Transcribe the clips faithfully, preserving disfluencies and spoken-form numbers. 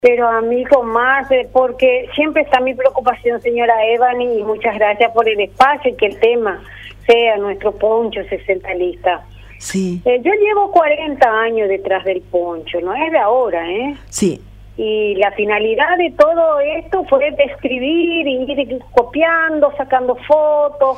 Pero a mí con más, eh, porque siempre está mi preocupación, señora Evany, y muchas gracias por el espacio y que el tema sea nuestro poncho sesentalista. Sí. Eh, yo llevo cuarenta años detrás del poncho, no es de ahora, ¿eh? Sí. Y la finalidad de todo esto fue de escribir, y ir copiando, sacando fotos,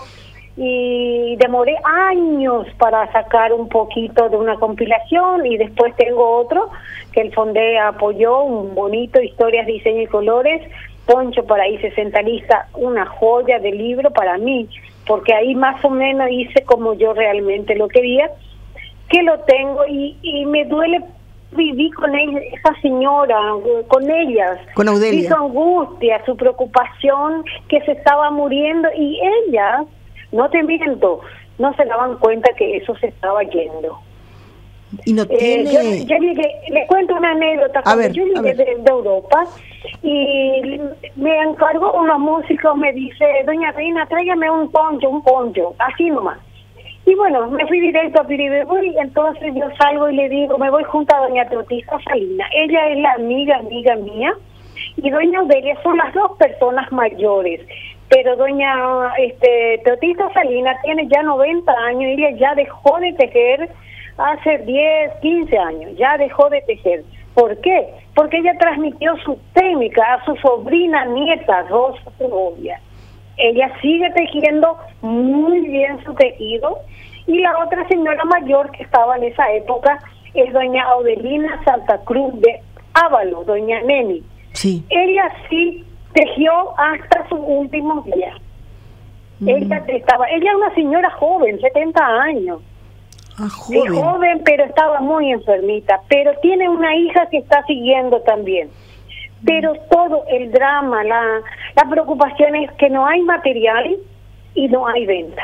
y demoré años para sacar un poquito de una compilación, y después tengo otro que el Fondé apoyó, un bonito Historias, Diseño y Colores, Poncho Paraí sesentalista, una joya de libro para mí, porque ahí más o menos hice como yo realmente lo quería, que lo tengo, y, y me duele vivir con ella, esa señora, con ellas, con Audelia, y su angustia, su preocupación, que se estaba muriendo, y ellas, no te miento, no se daban cuenta que eso se estaba yendo. Y no tiene... Eh, yo, yo llegué, le cuento una anécdota. A ver, yo llegué de, de Europa y me encargó unos músicos, me dice, doña Reina, tráigame un poncho, un poncho, así nomás. Y bueno, me fui directo a Piribeburi, y entonces yo salgo y le digo, me voy junto a doña Teotista Salina. Ella es la amiga, amiga mía, y doña Audelia son las dos personas mayores. Pero doña este, Teotista Salina tiene ya noventa años, y ella ya dejó de tejer hace diez, quince años, ya dejó de tejer. ¿Por qué? Porque ella transmitió su técnica a su sobrina nieta, Rosa Segovia. Ella sigue tejiendo muy bien su tejido, y la otra señora mayor que estaba en esa época es doña Audelina Santa Cruz de Ávalo, doña Neni. Sí. Ella sí tejió hasta sus últimos días. Mm. Ella estaba, ella es una señora joven, setenta años. Ah, joven. Sí, joven, pero estaba muy enfermita, pero tiene una hija que está siguiendo también. Pero todo el drama, la, la preocupación es que no hay material y no hay venta.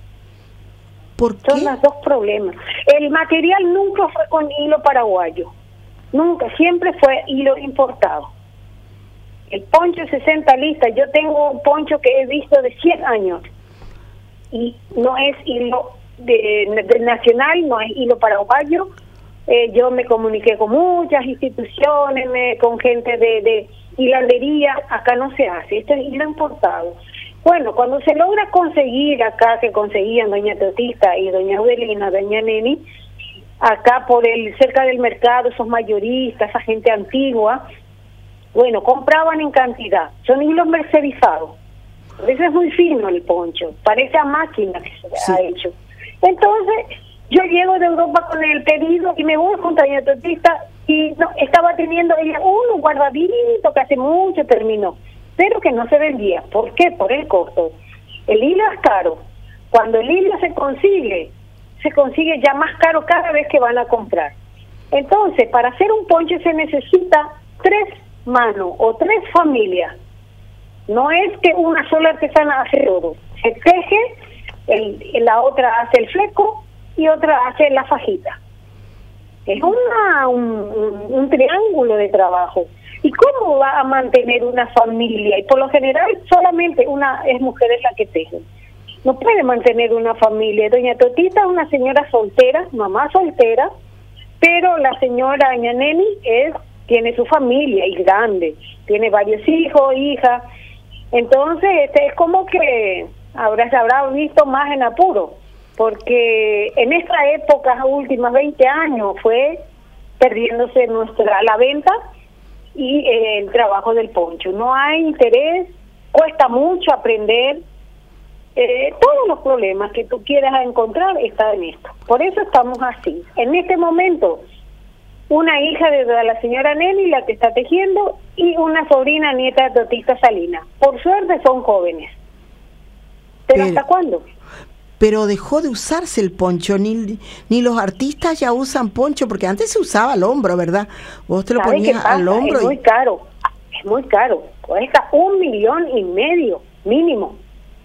¿Por qué? Son los dos problemas. El material nunca fue con hilo paraguayo, nunca, siempre fue hilo importado. El poncho sesentalista, yo tengo un poncho que he visto de cien años y no es hilo de, de nacional, no es hilo paraguayo. Eh, yo me comuniqué con muchas instituciones, me, con gente de, de hilandería, acá no se hace, esto es hilo importado. Bueno, cuando se logra conseguir acá, que conseguían doña Teotista y doña Audelina, doña Neni, acá por el cerca del mercado, esos mayoristas, esa gente antigua, bueno, compraban en cantidad, son hilos mercerizados. Eso es muy fino el poncho, parece a máquina que se sí. ha hecho. Entonces, yo llego de Europa con el pedido y me voy junto a doña Teotista, y no, estaba teniendo ella uno guardadito que hace mucho terminó, pero que no se vendía. ¿Por qué? Por el costo. El hilo es caro. Cuando el hilo se consigue, se consigue ya más caro cada vez que van a comprar. Entonces, para hacer un poncho se necesita tres manos o tres familias. No es que una sola artesana hace todo. Se teje, el, la otra hace el fleco y otra hace la fajita. Es una, un, un, un triángulo de trabajo. ¿Y cómo va a mantener una familia? Y por lo general solamente una es mujer es la que teje. No puede mantener una familia. Doña Teotista es una señora soltera, mamá soltera, pero la señora doña Neni es, tiene su familia y grande, tiene varios hijos, hijas. Entonces este, es como que habrá, se habrá visto más en apuro, porque en esta época, últimas veinte años, fue perdiéndose nuestra la venta y eh, el trabajo del poncho. No hay interés, cuesta mucho aprender, eh, todos los problemas que tú quieras encontrar están en esto. Por eso estamos así. En este momento, una hija de la señora Neni, la que está tejiendo, y una sobrina nieta de Teotista Salina. Por suerte son jóvenes. ¿Pero, pero hasta cuándo? Pero dejó de usarse el poncho, ni, ni los artistas ya usan poncho, porque antes se usaba al hombro, ¿verdad? Vos te lo ponías al hombro. Es muy y... caro, es muy caro, cuesta un millón y medio mínimo.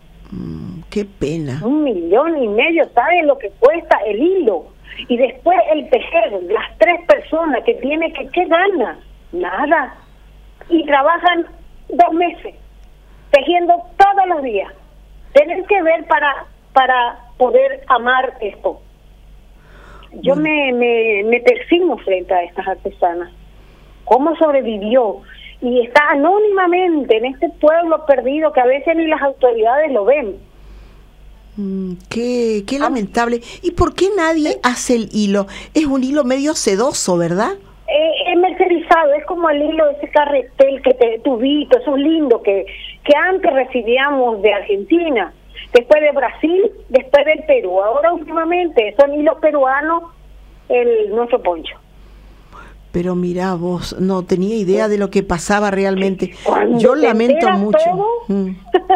Mm, qué pena. Un millón y medio, ¿sabes lo que cuesta el hilo? Y después el tejer, las tres personas que tiene que, ¿qué gana? Nada. Y trabajan dos meses, tejiendo todos los días. Tienen que ver para... para poder amar esto. Yo bueno. me, me, me persigno frente a estas artesanas. cómo sobrevivió. Y está anónimamente en este pueblo perdido que a veces ni las autoridades lo ven. Mm, qué, qué lamentable. ¿Y por qué nadie ¿Sí? hace el hilo? Es un hilo medio sedoso, ¿verdad? Eh, es mercerizado, es como el hilo de ese carretel que te, tubito, eso es lindo, que, que antes recibíamos de Argentina, después de Brasil, después del Perú. Ahora últimamente son hilos peruanos el nuestro poncho. Pero mira vos, no tenía idea de lo que pasaba realmente. Cuando Yo lamento mucho. Todo, mm.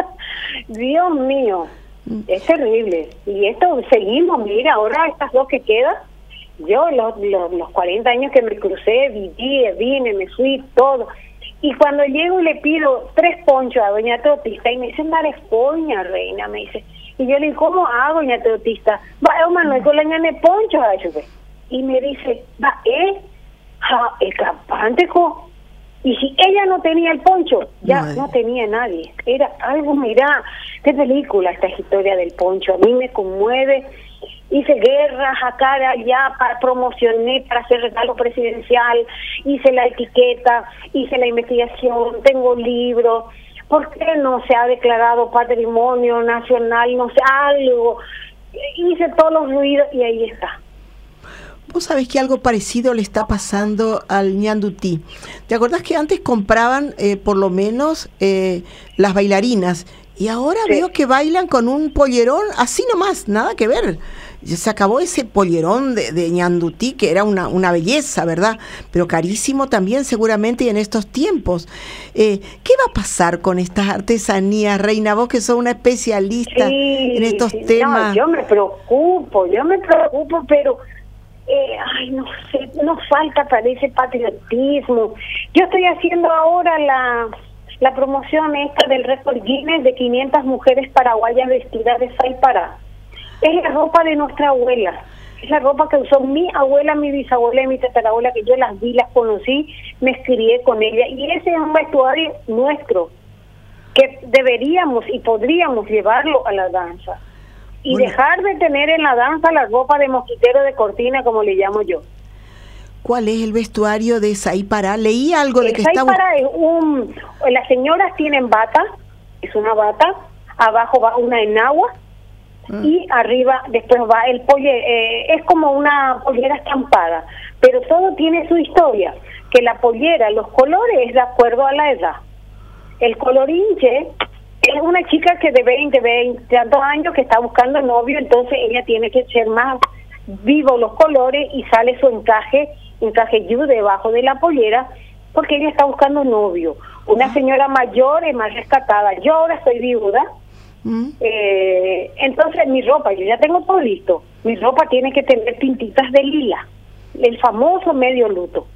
Dios mío, mm. es terrible. Y esto seguimos, mira, ahora estas dos que quedan, yo los, los, los cuarenta años que me crucé, viví, vine, me fui, todo. Y cuando llego y le pido tres ponchos a doña Teotista, y me dice, Marespoña, reina, me dice. Y yo le digo, ¿cómo hago, doña Teotista? Va, Manuel, con la ñane poncho, y me dice, va, ¿eh? Ja, el campante, co. Y si ella no tenía el poncho, ya no, no tenía nadie. Era algo, mira, qué película esta historia del poncho. A mí me conmueve. Hice guerras acá, allá, para, promocioné para hacer regalo presidencial, hice la etiqueta, hice la investigación, tengo libros. ¿Por qué no se ha declarado patrimonio nacional? No sé, algo. Hice todos los ruidos y ahí está. Vos sabés que algo parecido le está pasando al ñandutí. ¿Te acordás que antes compraban eh, por lo menos eh, las bailarinas? Y ahora sí. Veo que bailan con un pollerón así nomás, nada que ver. Se acabó ese pollerón de, de ñandutí, que era una, una belleza, ¿verdad? Pero carísimo también seguramente en estos tiempos. Eh, ¿Qué va a pasar con estas artesanías, Reina? Vos que sos una especialista sí, en estos sí. temas. No, yo me preocupo, yo me preocupo, pero... Eh, ay, no sé, nos falta para ese patriotismo. Yo estoy haciendo ahora la la promoción esta del récord Guinness de quinientas mujeres paraguayas vestidas de Saipara. Es la ropa de nuestra abuela, es la ropa que usó mi abuela, mi bisabuela y mi tatarabuela, que yo las vi, las conocí, me crié con ella, y ese es un vestuario nuestro que deberíamos y podríamos llevarlo a la danza. Y bueno, dejar de tener en la danza la ropa de mosquitero de cortina, como le llamo yo. ¿Cuál es el vestuario de Saipara? Leí algo de el que Saipara está... es un... Las señoras tienen bata, es una bata, abajo va una enagua, ah. y arriba después va el polle... Eh, es como una pollera estampada, pero todo tiene su historia, que la pollera, los colores es de acuerdo a la edad. El colorinche... es una chica que de veinte, veinte tantos años que está buscando novio, entonces ella tiene que ser más vivo los colores y sale su encaje, encaje yu debajo de la pollera, porque ella está buscando novio. Una señora mayor es más rescatada. Yo ahora estoy viuda, ¿Mm? eh, entonces mi ropa, yo ya tengo todo listo. Mi ropa tiene que tener pintitas de lila, el famoso medio luto.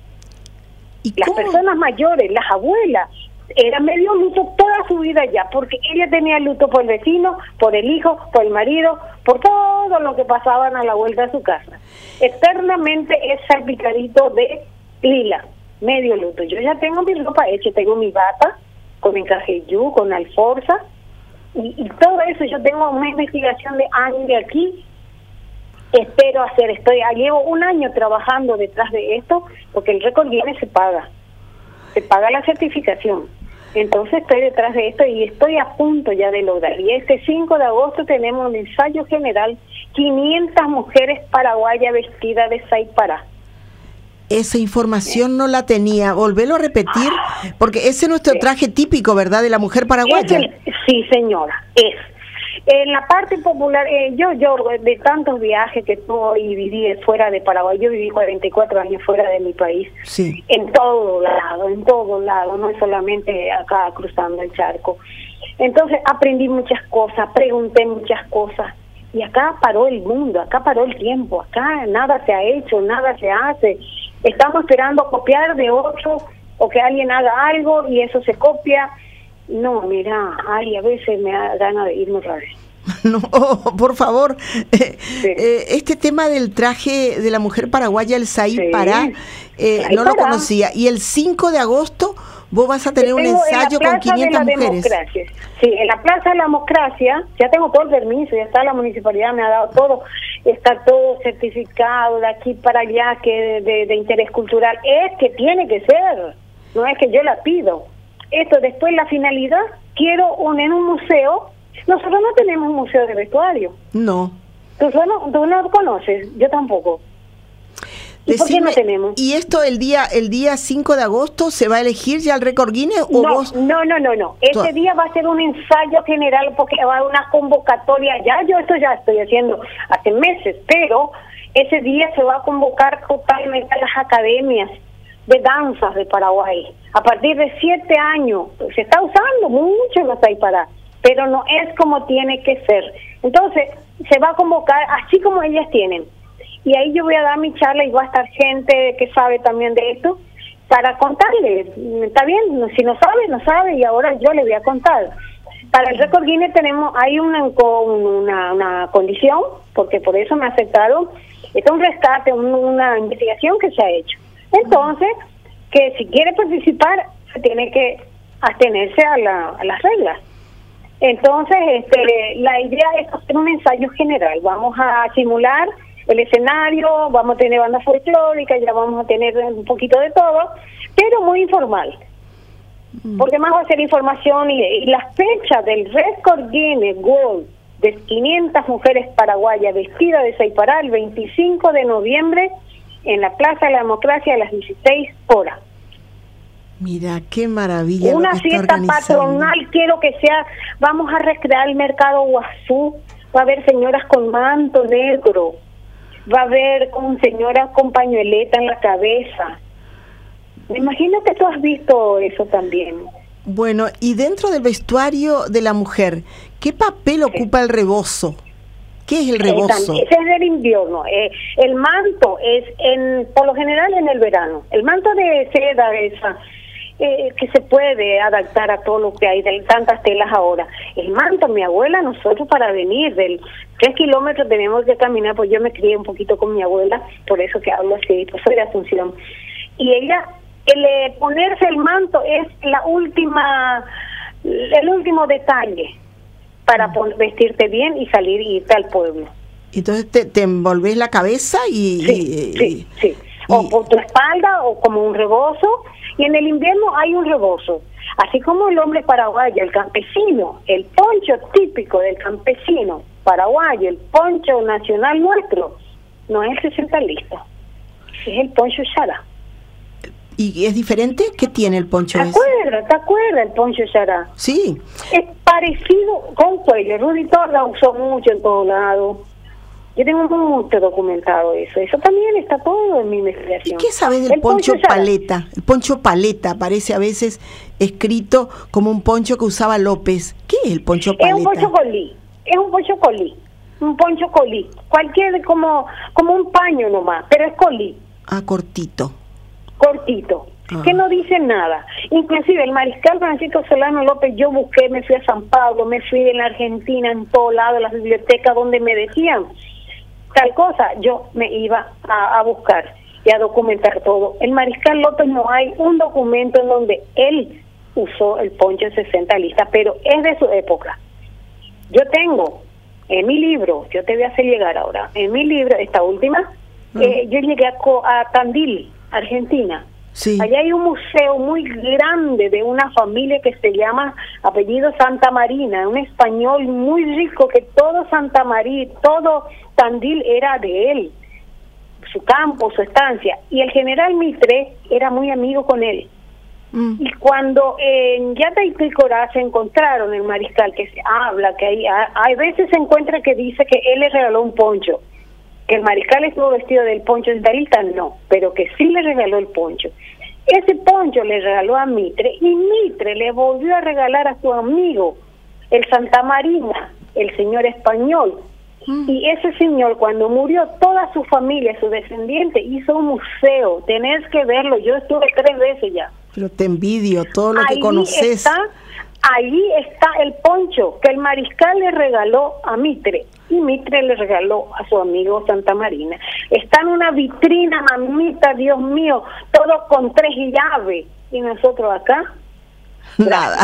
¿Y las cómo? Personas mayores, las abuelas, era medio luto toda su vida ya, porque ella tenía luto por el vecino, por el hijo, por el marido, por todo lo que pasaban a la vuelta de su casa. Eternamente es salpicadito de lila, medio luto. Yo ya tengo mi ropa hecha, tengo mi bata con encaje yu, con alforza, y, y todo eso. Yo tengo una investigación de años de aquí. Espero hacer, estoy, llevo un año trabajando detrás de esto, porque el récord Guinness se paga, se paga la certificación. Entonces estoy detrás de esto y estoy a punto ya de lograr. Y este cinco de agosto tenemos un ensayo general, quinientas mujeres paraguayas vestidas de Saipara. Esa información no la tenía, volvelo a repetir, porque ese es nuestro sí. traje típico, ¿verdad?, de la mujer paraguaya. El, sí, señora, es. En la parte popular, eh, yo yo de tantos viajes que tuve y viví fuera de Paraguay, yo viví cuarenta y cuatro años fuera de mi país, sí. en todo lado, en todo lado, no solamente acá cruzando el charco. Entonces aprendí muchas cosas, pregunté muchas cosas, y acá paró el mundo, acá paró el tiempo, acá nada se ha hecho, nada se hace. Estamos esperando copiar de otro, o que alguien haga algo y eso se copia. No, mira, ay, a veces me da ganas de irme otra vez. No, por favor. Sí. Eh, este tema del traje de la mujer paraguaya, el Saipara, sí. eh, no lo conocía. Y el cinco de agosto vos vas a tener un ensayo con quinientas mujeres. Democracia. Sí, en la Plaza de la Democracia, ya tengo todo el permiso, ya está la municipalidad, me ha dado todo, está todo certificado de aquí para allá, que de, de, de interés cultural. Es que tiene que ser, no es que yo la pido. Esto después, la finalidad, quiero un, en un museo. Nosotros no tenemos un museo de vestuario. No. ¿Tú no, tú no lo conoces? Yo tampoco. ¿Y Decime, por qué no tenemos? ¿Y esto el día el día cinco de agosto se va a elegir ya el récord Guinness? ¿O no, vos? no, no, no, no. Ese día va a ser un ensayo general porque va a haber una convocatoria. Ya yo esto ya estoy haciendo hace meses, pero ese día se va a convocar totalmente a las academias de danzas de Paraguay. A partir de siete años, se está usando mucho en los Saipará, pero no es como tiene que ser. Entonces, se va a convocar así como ellas tienen. Y ahí yo voy a dar mi charla y va a estar gente que sabe también de esto para contarle. Está bien, si no sabe, no sabe, y ahora yo le voy a contar. Para el récord Guinness tenemos, hay una, una, una condición, porque por eso me aceptaron. Esto es un rescate, un, una investigación que se ha hecho. Entonces, que si quiere participar, se tiene que atenerse a, la, a las reglas. Entonces, este, la idea es hacer un ensayo general. Vamos a simular el escenario, vamos a tener bandas folclóricas, ya vamos a tener un poquito de todo, pero muy informal. Porque más va a ser información y, y la fecha del récord Guinness World de quinientas mujeres paraguayas vestidas de Saipará el veinticinco de noviembre en la Plaza de la Democracia a las dieciséis horas. Mira, qué maravilla. Una fiesta patronal, quiero que sea, vamos a recrear el mercado Guazú, va a haber señoras con manto negro, va a haber con señoras con pañueleta en la cabeza. Me imagino que tú has visto eso también. Bueno, y dentro del vestuario de la mujer, ¿qué papel sí. ocupa el rebozo? ¿Qué es el rebozo? Eh, ese es del invierno. Eh, el manto es, en por lo general, en el verano. El manto de seda esa, eh, que se puede adaptar a todo lo que hay, de tantas telas ahora. El manto, mi abuela, nosotros para venir del tres kilómetros tenemos que caminar, pues yo me crié un poquito con mi abuela, por eso que hablo así, pues soy de Asunción. Y ella, el eh, ponerse el manto es la última, el último detalle para vestirte bien y salir y irte al pueblo. Entonces te, te envolves la cabeza y... Sí, y, sí, sí. O y, por tu espalda o como un rebozo. Y en el invierno hay un rebozo. Así como el hombre paraguayo, el campesino, el poncho típico del campesino paraguayo, el poncho nacional nuestro, no es el sesentalista, es el poncho Xará. ¿Y es diferente? ¿Qué tiene el poncho ese? ¿Te acuerdas? ¿Te acuerdas el poncho Xará? Sí. Es parecido con cuello. Rudy Torda usó mucho en todos lados. Yo tengo mucho documentado eso. Eso también está todo en mi investigación. ¿Y qué sabes del el poncho, poncho paleta? El poncho paleta aparece a veces escrito como un poncho que usaba López. ¿Qué es el poncho paleta? Es un poncho colí. Es un poncho colí. Un poncho colí. Cualquier, como, como un paño nomás, pero es colí. Ah, cortito. Cortito, ah. que no dice nada. Inclusive el mariscal Francisco Solano López, yo busqué, me fui a San Pablo, me fui en la Argentina, en todo lado, en las bibliotecas donde me decían tal cosa, yo me iba a, a buscar y a documentar todo. El mariscal López no hay un documento en donde él usó el poncho sesentalista, pero es de su época. Yo tengo en mi libro, yo te voy a hacer llegar ahora, en mi libro, esta última, mm. eh, yo llegué a, a Tandil, Argentina. Sí. Allá hay un museo muy grande de una familia que se llama apellido Santa Marina, un español muy rico que todo Santa María, todo Tandil era de él, su campo, su estancia, y el general Mitre era muy amigo con él. Mm. Y cuando en Yata y Pilcorá se encontraron el mariscal, que se habla, que hay, hay veces se encuentra que dice que él le regaló un poncho. Que el mariscal estuvo vestido del poncho de Tarita, no, pero que sí le regaló el poncho. Ese poncho le regaló a Mitre y Mitre le volvió a regalar a su amigo, el Santa Marina, el señor español. Mm. Y ese señor, cuando murió, toda su familia, su descendiente, hizo un museo. Tenés que verlo, yo estuve tres veces ya. Pero te envidio, todo lo ahí que conoces. Está, ahí está el poncho que el mariscal le regaló a Mitre. Y Mitre le regaló a su amigo Santa Marina. Está en una vitrina, mamita, Dios mío, todo con tres llaves. Y nosotros acá, nada.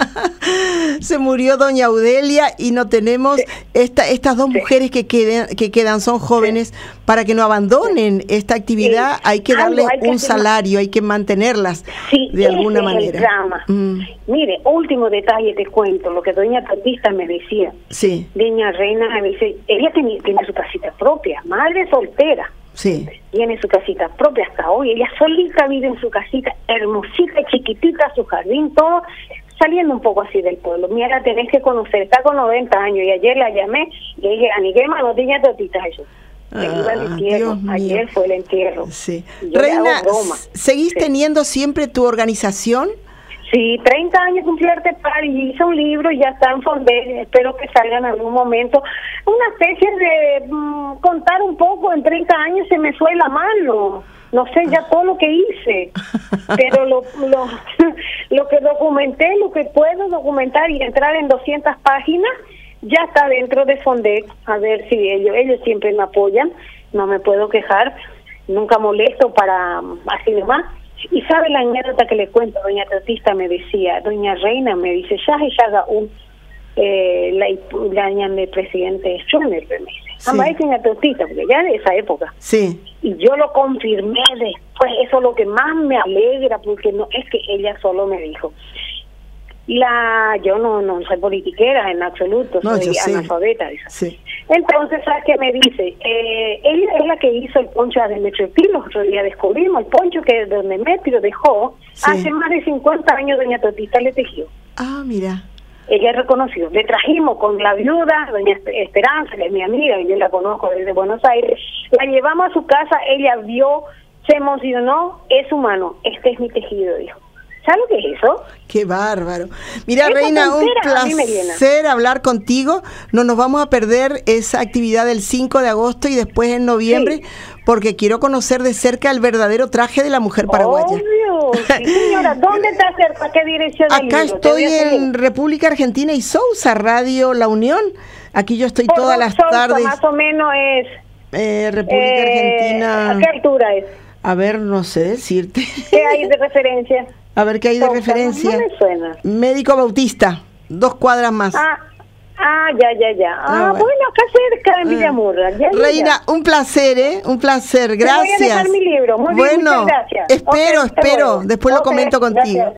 Se murió doña Audelia y no tenemos sí. esta, estas dos sí. mujeres que quedan, que quedan son jóvenes, sí. para que no abandonen sí. esta actividad, sí. hay que darles hay que un salario, hay que mantenerlas sí, de alguna ese manera. Es el drama. Mm. Mire, último detalle te cuento, lo que doña Tatista me decía. Sí. Doña Reina me dice, ella tiene, tiene su casita propia, madre soltera. Sí. Tiene su casita propia hasta hoy. Ella solita vive en su casita, hermosita, chiquitita, su jardín, todo, saliendo un poco así del pueblo. Mira, la tenés que conocer, está con noventa años y ayer la llamé y le dije, Aniguema, no tenía totitas eso. Ah, iba al entierro. Ayer fue el entierro. Sí. Reina, ¿seguís sí. teniendo siempre tu organización? Sí, treinta años cumplió Artepar y hice un libro y ya está en Fondé, espero que salga en algún momento. Una especie de mmm, contar un poco, en treinta años se me fue la mano, no sé ya todo lo que hice, pero lo, lo, lo que documenté, lo que puedo documentar y entrar en doscientas páginas, ya está dentro de Fondé, a ver si ellos, ellos siempre me apoyan, no me puedo quejar, nunca molesto para así demás. Y sabe la anécdota que le cuento, doña Tatista me decía, doña Reina me dice, ya se haga un eh, la la de presidente Schumer, me dice, ambas es doña Tatista, porque ya de esa época. Sí. Y yo lo confirmé después, eso es lo que más me alegra, porque no es que ella solo me dijo. La yo no no soy politiquera en absoluto, no, soy analfabeta. Sí. Entonces, ¿sabes qué me dice? Eh, ella es la que hizo el poncho de Demetrio. Los otro día descubrimos el poncho que don Demetrio dejó, sí. hace más de cincuenta años doña Tatista le tejió. Ah, mira. Ella reconoció. Le trajimos con la viuda, doña Esperanza, que es mi amiga, y yo la conozco desde Buenos Aires. La llevamos a su casa, ella vio, se emocionó, es humano, este es mi tejido, dijo. ¿Sabes lo que es eso? Qué bárbaro. Mira, esa Reina, un placer hablar contigo. No nos vamos a perder esa actividad del cinco de agosto y después en noviembre, sí. porque quiero conocer de cerca el verdadero traje de la mujer paraguaya. Obvio, sí, señora. ¿Dónde está cerca? ¿Qué dirección? Acá estoy en República Argentina y Sousa, Radio La Unión. Aquí yo estoy Por todas las Sousa, tardes. Más o menos es... Eh, República eh, Argentina... ¿A qué altura es? A ver, no sé decirte. ¿Qué hay de referencia? A ver, ¿qué hay de referencia? No me suena. Médico Bautista, dos cuadras más. Ah, ah ya, ya, ya. Ah, ah bueno. bueno, acá cerca de Villamurra. Ya, Reina, ya. un placer, ¿eh? Un placer, gracias. Te voy a dejar mi libro. Muy bueno, bien, muchas gracias. espero, okay, espero. Después okay, lo comento contigo. Gracias.